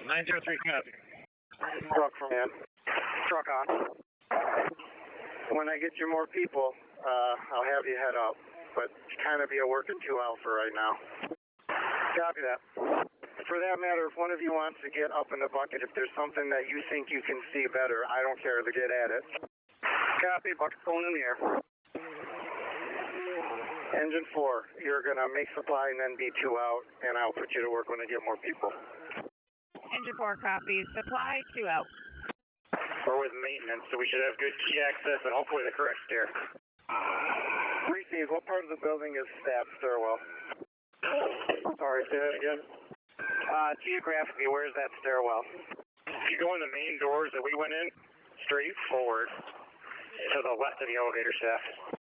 903 copy. Truck from in. Truck on. When I get you more people, I'll have you head up, but kind of be a working 2 alpha right now. Copy that. For that matter, if one of you wants to get up in the bucket, if there's something that you think you can see better, I don't care to get at it. Copy, bucket going in the air. Engine 4, you're going to make supply and then be 2 out, and I'll put you to work when I get more people. Engine 4 copies. Supply 2 out. We're with maintenance, so we should have good key access and hopefully the correct stair. Receive, what part of the building is staff stairwell? Sorry, say that again. Geographically, where's that stairwell? If you go in the main doors that we went in, straight forward to the left of the elevator shaft.